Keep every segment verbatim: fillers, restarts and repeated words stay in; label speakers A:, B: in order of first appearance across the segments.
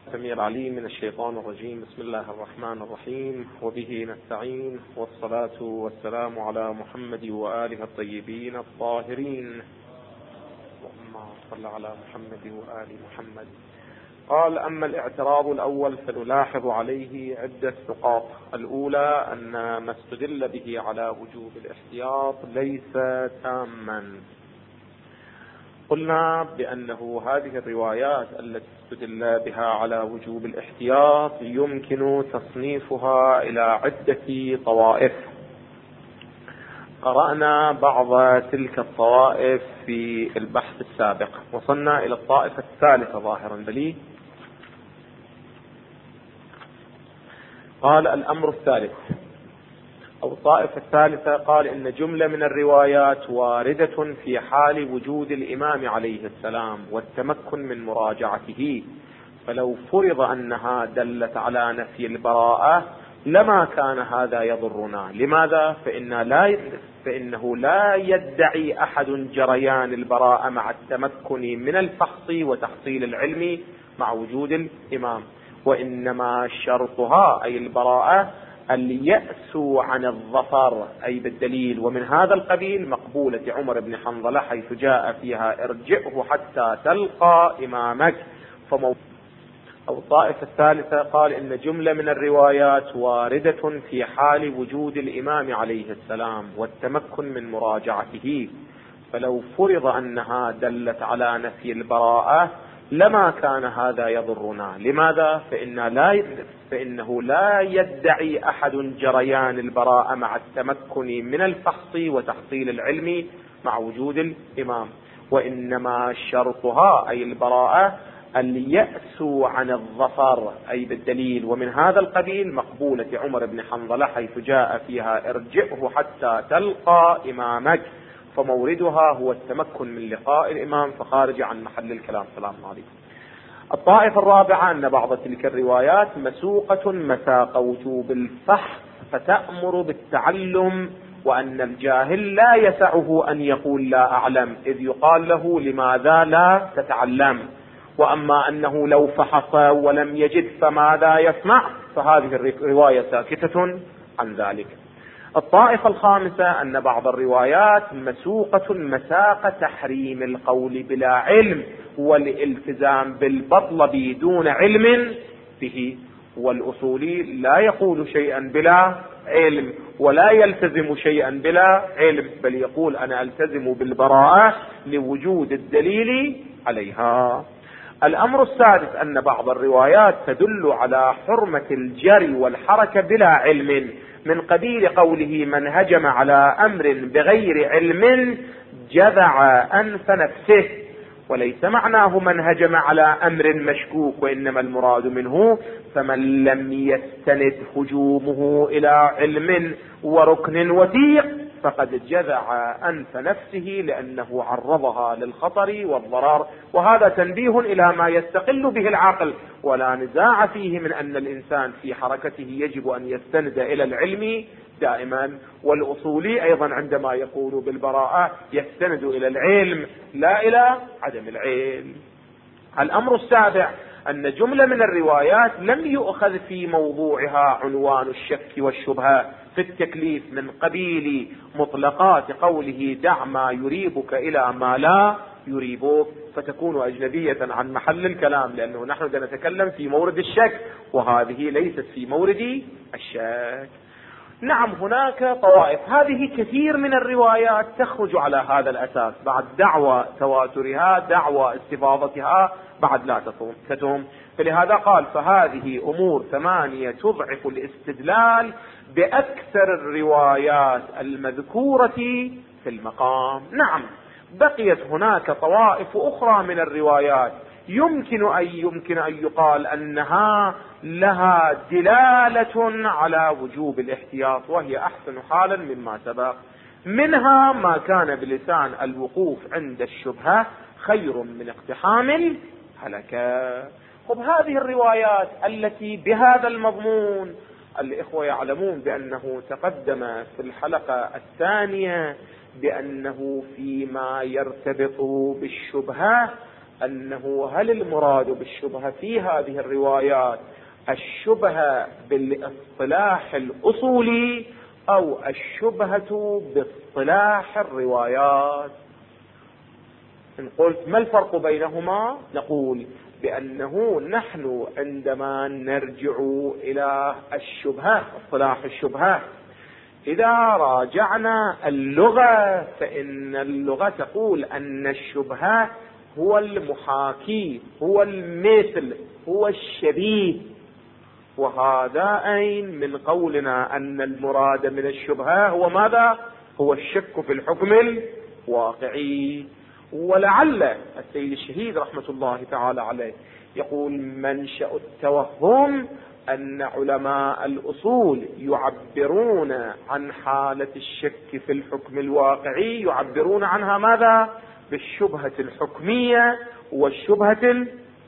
A: السميع العليم من الشيطان الرجيم. بسم الله الرحمن الرحيم، وبه نستعين، والصلاة والسلام على محمد وآله الطيبين الطاهرين. اللهم صل على محمد وآل محمد. قال: أما الاعتراض الأول فنلاحظ عليه عدة نقاط. الأولى أن ما استدل به على وجوب الاحتياط ليس تاما. قلنا بأنه هذه الروايات التي استدل بها على وجوب الاحتياط يمكن تصنيفها إلى عدة طوائف. قرأنا بعض تلك الطوائف في البحث السابق، وصلنا إلى الطائفة الثالثة ظاهرا بلي. قال: الأمر الثالث أو الطائفة الثالثة، قال إن جملة من الروايات واردة في حال وجود الإمام عليه السلام والتمكن من مراجعته، فلو فرض أنها دلت على نفي البراءة لما كان هذا يضرنا. لماذا؟ فإن لا فإنه لا يدعي أحد جريان البراءة مع التمكن من الفحص وتحصيل العلم مع وجود الإمام، وإنما شرطها أي البراءة اليأس عن الظفر أي بالدليل. ومن هذا القبيل مقبولة عمر بن حنظلة حيث جاء فيها: ارجعه حتى تلقى إمامك. فمو... أو الطائفة الثالثة، قال إن جملة من الروايات واردة في حال وجود الإمام عليه السلام والتمكن من مراجعته، فلو فرض أنها دلت على نفي البراءة لما كان هذا يضرنا. لماذا؟ فإن لا فإنه لا يدعي أحد جريان البراءة مع التمكن من الفحص وتحصيل العلم مع وجود الإمام، وإنما شرطها أي البراءة اليأس عن الظفر أي بالدليل. ومن هذا القبيل مقبولة عمر بن حنظلة حيث جاء فيها: ارجعه حتى تلقى إمامك، فموردها هو التمكن من لقاء الإمام، فخارج عن محل الكلام. سلام عليكم. الطائفة الرابعة أن بعض تلك الروايات مسوقة مساق وجوب الفحص فتأمر بالتعلم، وأن الجاهل لا يسعه أن يقول لا أعلم، إذ يقال له: لماذا لا تتعلم؟ وأما أنه لو فحص ولم يجد فماذا يسمع؟ فهذه الرواية ساكتة عن ذلك. الطائفة الخامسة أن بعض الروايات مسوقة مساق تحريم القول بلا علم والالتزام بالبطل بدون علم به، والأصولي لا يقول شيئا بلا علم ولا يلتزم شيئا بلا علم، بل يقول: أنا ألتزم بالبراءة لوجود الدليل عليها. الأمر السادس أن بعض الروايات تدل على حرمة الجري والحركة بلا علم، من قبيل قوله: من هجم على أمر بغير علم جذع أنف نفسه، وليس معناه من هجم على أمر مشكوك، وإنما المراد منه فمن لم يستند هجومه إلى علم وركن وثيق فقد جذع أنف نفسه لأنه عرضها للخطر والضرر. وهذا تنبيه إلى ما يستقل به العقل، ولا نزاع فيه من أن الإنسان في حركته يجب أن يستند إلى العلم دائما. والأصولي أيضا عندما يقول بالبراءة يستند إلى العلم لا إلى عدم العلم. الأمر السابع أن جملة من الروايات لم يؤخذ في موضوعها عنوان الشك والشبهة في التكليف، من قبيل مطلقات قوله: دع ما يريبك إلى ما لا يريبك، فتكون أجنبية عن محل الكلام، لأنه نحن نتكلم في مورد الشك وهذه ليست في مورد الشك. نعم، هناك طوائف، هذه كثير من الروايات تخرج على هذا الأساس، بعد دعوى تواترها دعوى استفاضتها بعد لا تتم. فلهذا قال: فهذه أمور ثمانية تضعف الاستدلال بأكثر الروايات المذكورة في المقام. نعم، بقيت هناك طوائف أخرى من الروايات يمكن أن يمكن أن يقال أنها لها دلالة على وجوب الاحتياط، وهي أحسن حالا مما سبق. منها ما كان بلسان الوقوف عند الشبهة خير من اقتحام الهلكة. خب، هذه الروايات التي بهذا المضمون الإخوة يعلمون بأنه تقدم في الحلقة الثانية بأنه فيما يرتبط بالشبهة أنه هل المراد بالشبهة في هذه الروايات الشبهة بالاصطلاح الأصولي أو الشبهة باصطلاح الروايات؟ إن قلت ما الفرق بينهما؟ نقول بأنه نحن عندما نرجع إلى الشبهة اصطلاح الشبهة إذا راجعنا اللغة فإن اللغة تقول أن الشبهة هو المحاكي، هو المثل، هو الشبيه. وهذا أين من قولنا أن المراد من الشبهة هو ماذا؟ هو الشك في الحكم الواقعي. ولعل السيد الشهيد رحمة الله تعالى عليه يقول منشأ التوهم أن علماء الأصول يعبرون عن حالة الشك في الحكم الواقعي، يعبرون عنها ماذا؟ بالشبهة الحكمية والشبهة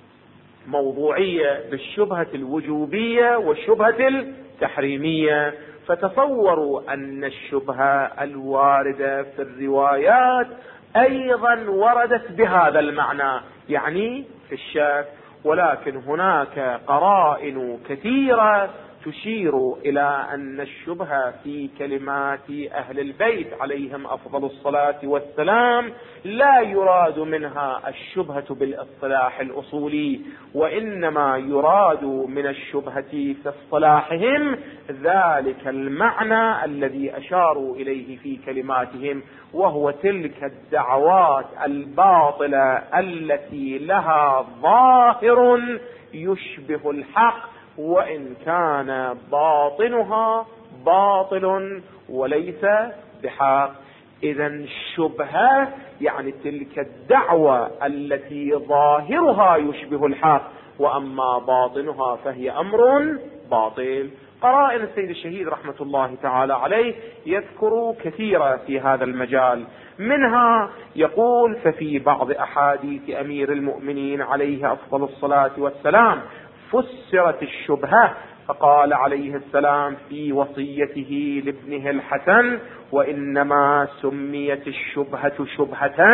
A: الموضوعية، بالشبهة الوجوبية والشبهة التحريمية. فتصوروا أن الشبهة الواردة في الروايات أيضا وردت بهذا المعنى، يعني في الشك، ولكن هناك قرائن كثيرة تشير إلى أن الشبهة في كلمات أهل البيت عليهم أفضل الصلاة والسلام لا يراد منها الشبهة بالاصطلاح الأصولي، وإنما يراد من الشبهة في اصطلاحهم ذلك المعنى الذي أشاروا إليه في كلماتهم، وهو تلك الدعوات الباطلة التي لها ظاهر يشبه الحق وإن كان باطنها باطل وليس بحق. إذن الشبهة يعني تلك الدعوة التي ظاهرها يشبه الحق وأما باطنها فهي أمر باطل. قرائن السيد الشهيد رحمة الله تعالى عليه يذكر كثيرا في هذا المجال، منها يقول ففي بعض أحاديث أمير المؤمنين عليه أفضل الصلاة والسلام فسرت الشبهة فقال عليه السلام في وصيته لابنه الحسن وإنما سميت الشبهة شبهة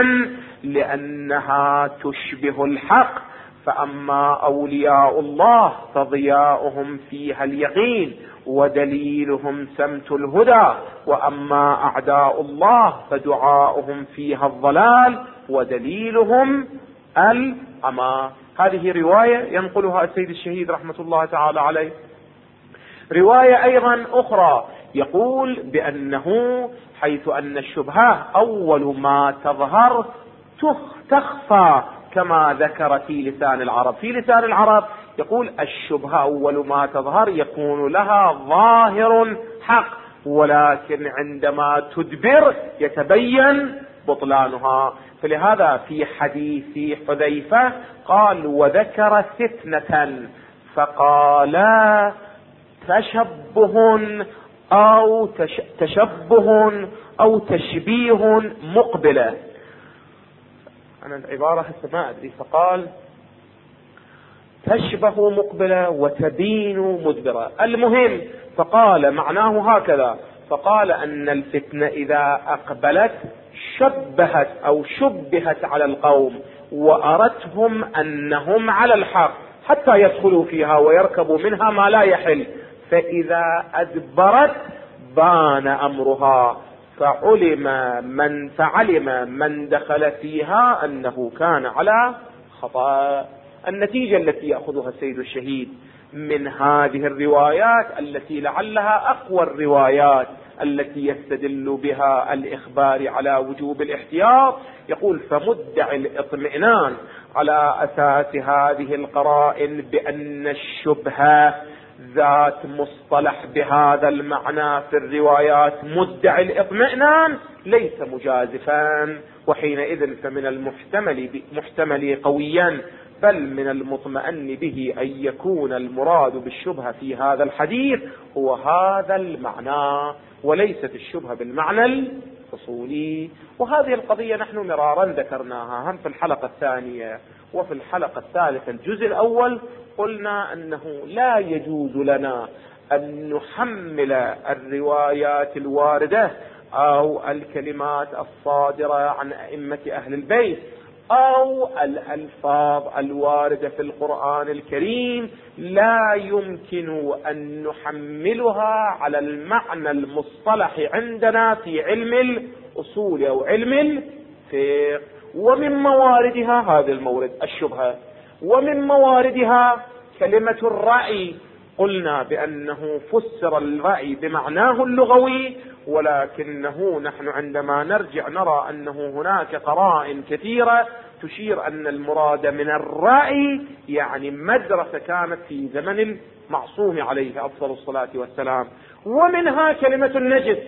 A: لأنها تشبه الحق، فأما أولياء الله فضياؤهم فيها اليقين ودليلهم سمت الهدى، وأما أعداء الله فدعاؤهم فيها الضلال ودليلهم العمى. هذه رواية ينقلها السيد الشهيد رحمة الله تعالى عليه. رواية أيضا أخرى يقول بأنه حيث أن الشبهة أول ما تظهر تخفى كما ذكر في لسان العرب. في لسان العرب يقول الشبهة أول ما تظهر يكون لها ظاهر حق، ولكن عندما تدبر يتبين بطلانها. فلهذا في حديث حذيفة قال وذكر فتنة فقال تشبه أو تشبه أو تشبيه مقبلة. أنا العبارة هسه ما أدري، فقال تشبه مقبلة وتبين مدبرة. المهم فقال معناه هكذا، فقال أن الفتنة إذا أقبلت شبهت أو شبهت على القوم وأرتهم أنهم على الحق حتى يدخلوا فيها ويركبوا منها ما لا يحل، فإذا أدبرت بان أمرها فعلم من فعلم من دخل فيها أنه كان على خطأ. النتيجة التي يأخذها السيد الشهيد من هذه الروايات التي لعلها أقوى الروايات التي يستدل بها الإخبار على وجوب الاحتياط، يقول فمدعي الاطمئنان على أساس هذه القرائن بأن الشبهة ذات مصطلح بهذا المعنى في الروايات مدعي الاطمئنان ليس مجازفا، وحينئذ فمن المحتمل محتمل قويا بل من المطمئن به أن يكون المراد بالشبهة في هذا الحديث هو هذا المعنى وليست الشبهة بالمعنى الأصولي. وهذه القضية نحن مرارا ذكرناها هم في الحلقة الثانية وفي الحلقة الثالثة. الجزء الأول قلنا أنه لا يجوز لنا أن نحمل الروايات الواردة أو الكلمات الصادرة عن أئمة أهل البيت أو الألفاظ الواردة في القرآن الكريم لا يمكن أن نحملها على المعنى المصطلح عندنا في علم الأصول أو علم الفقه. ومن مواردها هذا المورد الشبهة، ومن مواردها كلمة الرأي. قلنا بأنه فسر الرأي بمعناه اللغوي، ولكنه نحن عندما نرجع نرى أنه هناك قرائن كثيرة تشير أن المراد من الرأي يعني مدرسة كانت في زمن المعصوم عليه أفضل الصلاة والسلام. ومنها كلمة النجس،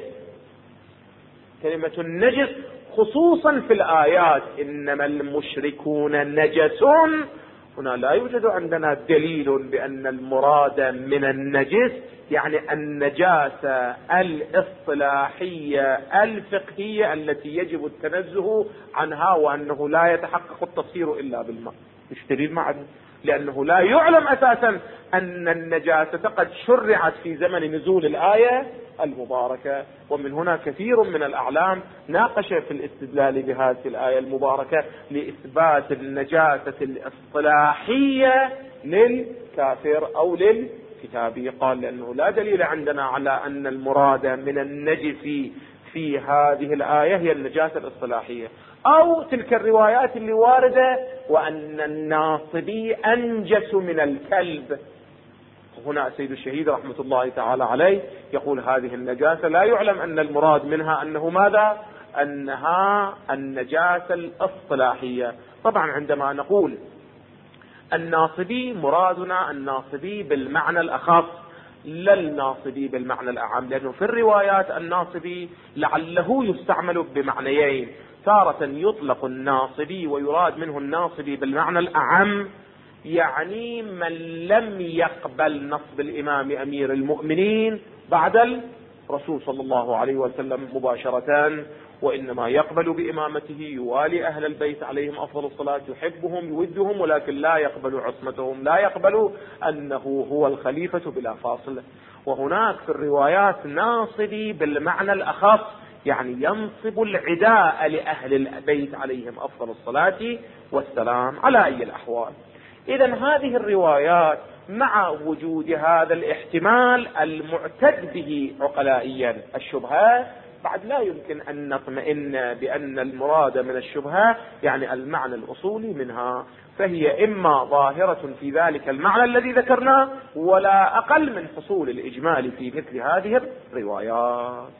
A: كلمة النجس خصوصا في الآيات إنما المشركون نجس. هنا لا يوجد عندنا دليل بأن المراد من النجس يعني النجاسة الاصطلاحية الفقهية التي يجب التنزه عنها، وأنه لا يتحقق التفسير إلا بالماء. مش دليل معنا، لأنه لا يعلم أساسا أن النجاسة قد شرعت في زمن نزول الآية المباركة. ومن هنا كثير من الأعلام ناقش في الاستدلال بهذه الآية المباركة لإثبات النجاسة الاصطلاحية للكافر أو للكتابي. قال لأنه لا دليل عندنا على أن المراد من النجس في هذه الآية هي النجاسة الاصطلاحية. أو تلك الروايات اللي واردة وأن الناصبي أنجس من الكلب. هنا السيد الشهيد رحمة الله تعالى عليه يقول هذه النجاسة لا يعلم أن المراد منها أنه ماذا؟ أنها النجاسة الاصطلاحية. طبعا عندما نقول الناصبي مرادنا الناصبي بالمعنى الأخص لا الناصبي بالمعنى الأعم، لأنه في الروايات الناصبي لعله يستعمل بمعنيين. تارة يطلق الناصبي ويراد منه الناصبي بالمعنى الأعم، يعني من لم يقبل نصب الإمام أمير المؤمنين بعد الرسول صلى الله عليه وسلم مباشرة، وإنما يقبل بإمامته، يوالي أهل البيت عليهم أفضل الصلاة، يحبهم يودهم، ولكن لا يقبل عصمتهم، لا يقبل أنه هو الخليفة بلا فاصل. وهناك في الروايات ناصبي بالمعنى الأخص، يعني ينصب العداء لأهل البيت عليهم أفضل الصلاة والسلام على أي الأحوال. إذا هذه الروايات مع وجود هذا الاحتمال المعتد به عقلائيا الشبهات، بعد لا يمكن أن نطمئن بأن المراد من الشبهة يعني المعنى الأصولي منها، فهي إما ظاهرة في ذلك المعنى الذي ذكرناه ولا أقل من حصول الإجمال في مثل هذه الروايات.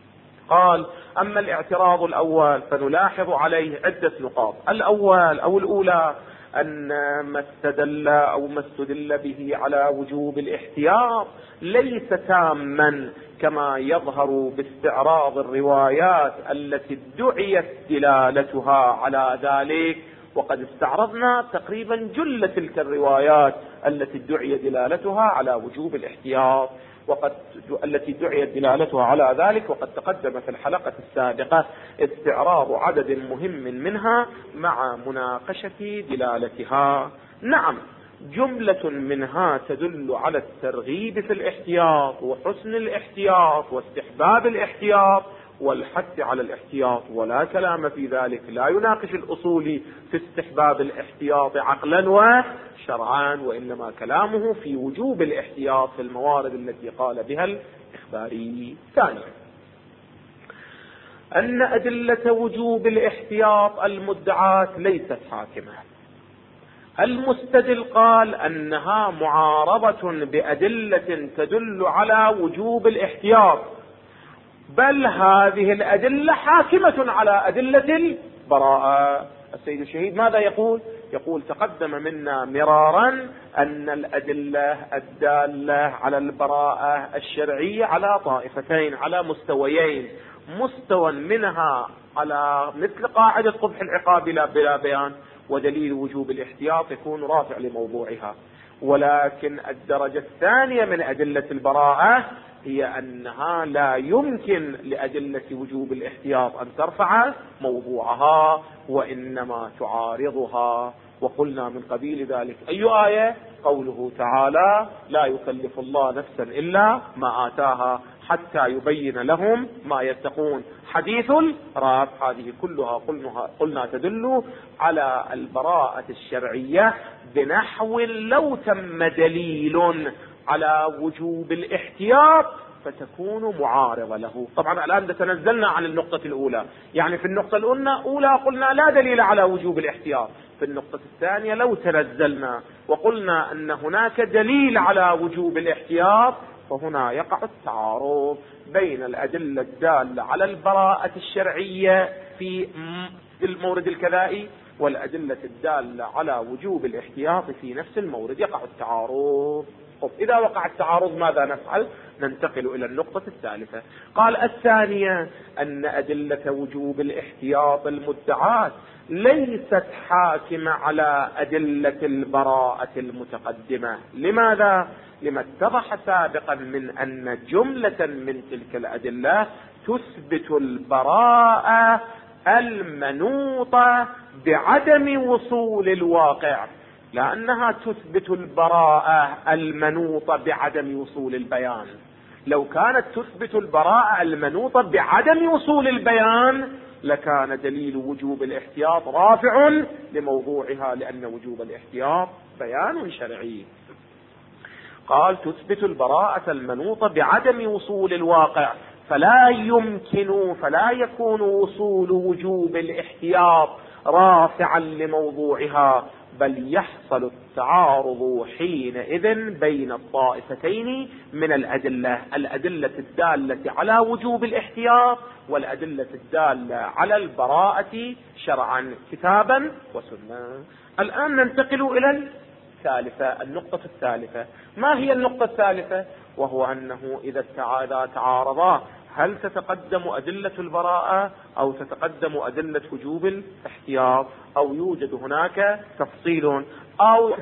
A: قال: أما الاعتراض الأول فنلاحظ عليه عدة نقاط. الأول أو الأولى أن ما استدل أو ما استدل به على وجوب الاحتياط ليس تاما كما يظهر باستعراض الروايات التي ادعيت دلالتها على ذلك، وقد استعرضنا تقريبا جل تلك الروايات التي ادعي دلالتها على وجوب الاحتياط، وقد التي دعيت دلالتها على ذلك، وقد تقدم في الحلقة السابقة استعراض عدد مهم منها مع مناقشة دلالتها. نعم، جملة منها تدل على الترغيب في الاحتياط وحسن الاحتياط واستحباب الاحتياط والحث على الاحتياط، ولا كلام في ذلك، لا يناقش الأصولي في استحباب الاحتياط عقلا وشرعا، وإنما كلامه في وجوب الاحتياط في الموارد التي قال بها الإخباري. ثانيا، أن أدلة وجوب الاحتياط المدعاة ليست حاكمة. المستدل قال أنها معارضة بأدلة تدل على وجوب الاحتياط، بل هذه الأدلة حاكمة على أدلة البراءة. السيد الشهيد ماذا يقول؟ يقول: تقدم منا مرارا أن الأدلة الدالة على البراءة الشرعية على طائفتين، على مستويين، مستوى منها على مثل قاعدة قبح العقاب بلا بيان، ودليل وجوب الاحتياط يكون رافع لموضوعها. ولكن الدرجة الثانية من أدلة البراءة هي أنها لا يمكن لأدلة وجوب الاحتياط أن ترفع موضوعها، وإنما تعارضها. وقلنا من قبيل ذلك أي آية؟ قوله تعالى: لا يكلف الله نفسا إلا ما آتاها حتى يبين لهم ما يتقون، حديث الرفع. هذه كلها قلنا, قلنا تدل على البراءة الشرعية بنحو لو تم دليل على وجوب الاحتياط فتكون معارضة له. طبعا الآن تنزلنا عن النقطة الأولى، يعني في النقطة الأولى قلنا لا دليل على وجوب الاحتياط، في النقطة الثانية لو تنزلنا وقلنا أن هناك دليل على وجوب الاحتياط، فهنا يقع التعارض بين الأدلة الدالة على البراءة الشرعية في المورد الكذائي والأدلة الدالة على وجوب الاحتياط في نفس المورد، يقع التعارض. إذا وقع التعارض ماذا نفعل؟ ننتقل إلى النقطة الثالثة. قال الثانية أن أدلة وجوب الاحتياط المدعاة ليست حاكمة على أدلة البراءة المتقدمة. لماذا؟ لما اتضح سابقا من أن جملة من تلك الأدلة تثبت البراءة المنوطة بعدم وصول الواقع، لأنها تثبت البراءة المنوطة بعدم وصول البيان. لو كانت تثبت البراءة المنوطة بعدم وصول البيان لكان دليل وجوب الاحتياط رافع لموضوعها، لأن وجوب الاحتياط بيان شرعي. قال تثبت البراءة المنوطة بعدم وصول الواقع، فلا يمكن فلا يكون وصول وجوب الاحتياط رافعا لموضوعها، بل يحصل التعارض حينئذ بين الطائفتين من الأدلة، الأدلة الدالة على وجوب الاحتياط والأدلة الدالة على البراءة شرعا كتابا وسنة. الآن ننتقل إلى الثالثة، النقطة الثالثة. ما هي النقطة الثالثة؟ وهو أنه إذا تعارضا هل تتقدم أدلة البراءة أو تتقدم أدلة وجوب الاحتياط، أو يوجد هناك تفصيل، أو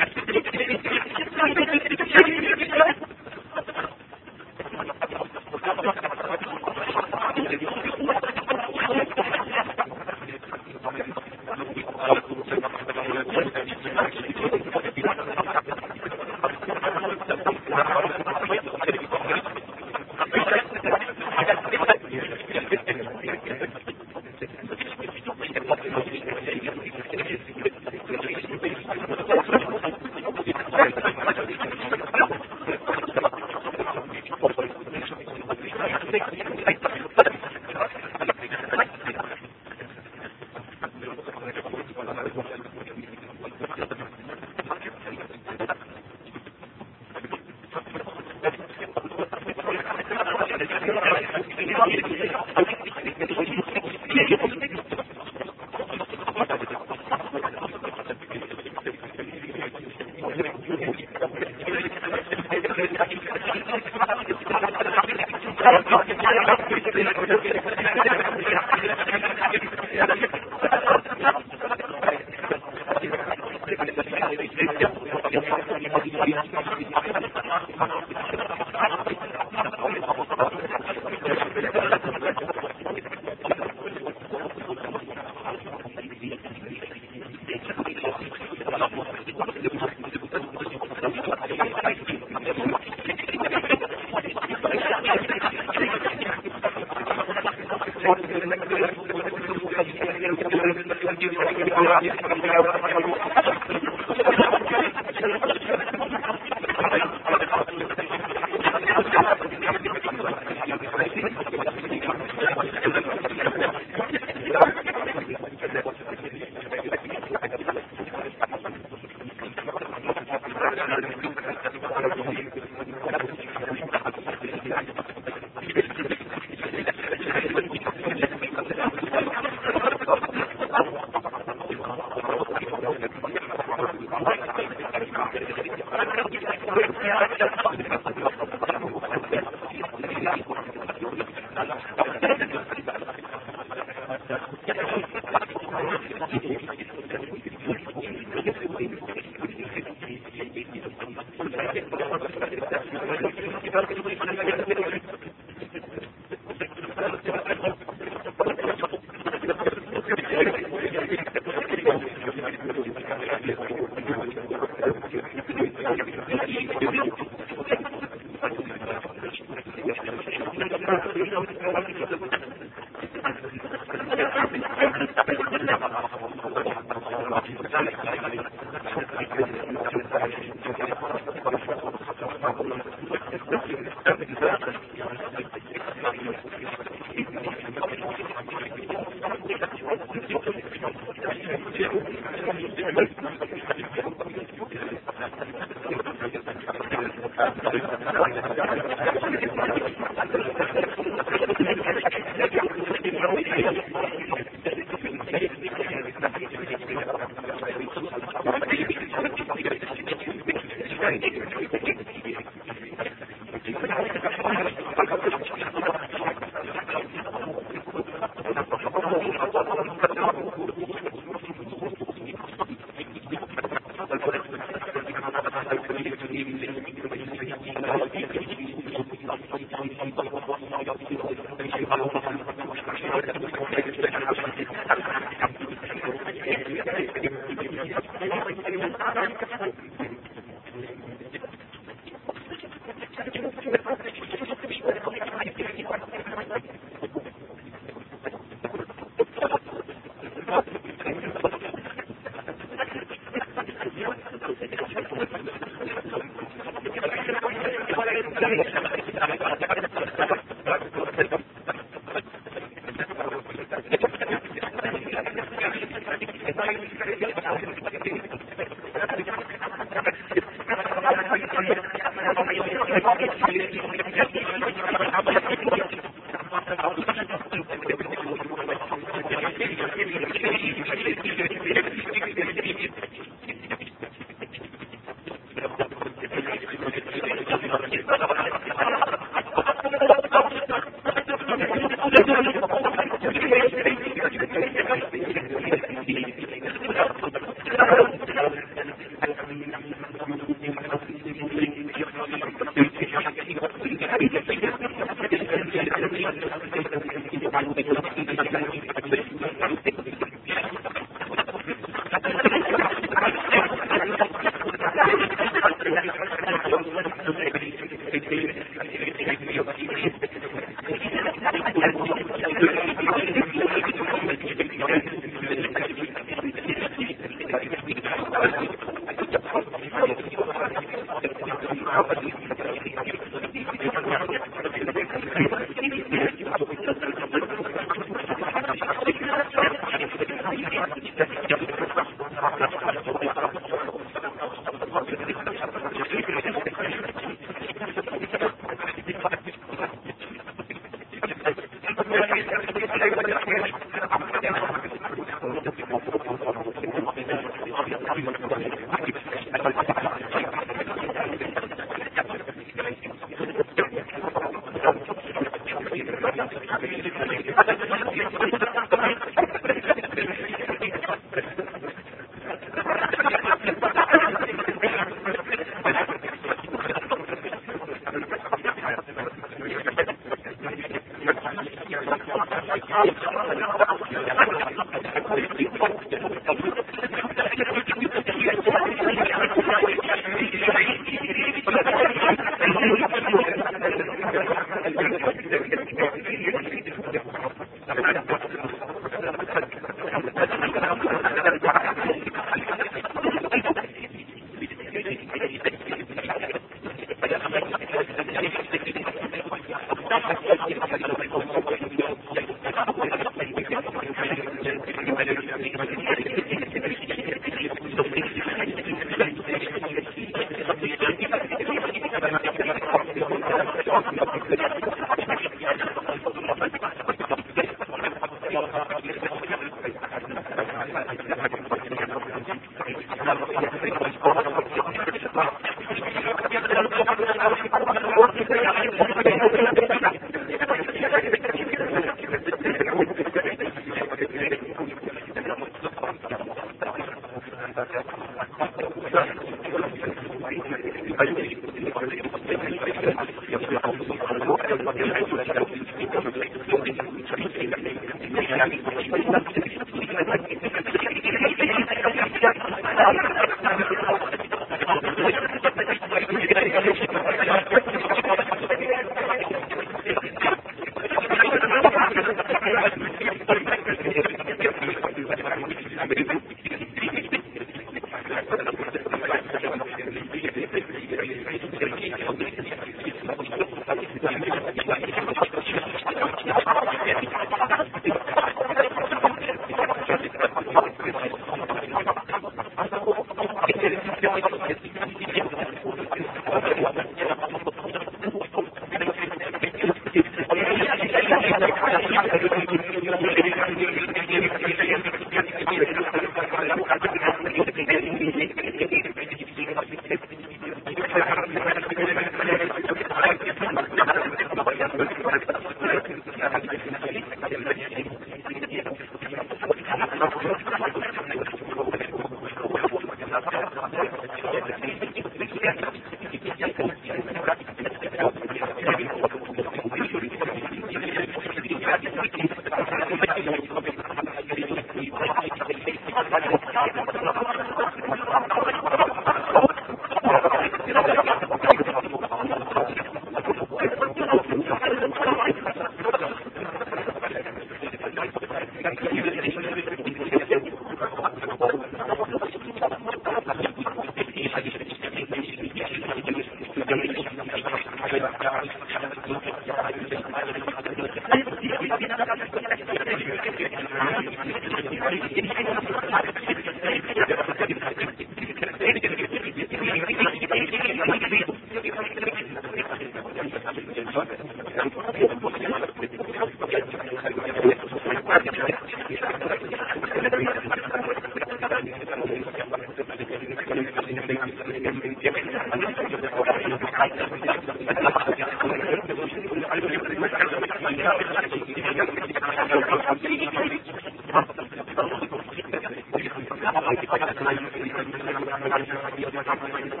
B: Thank you.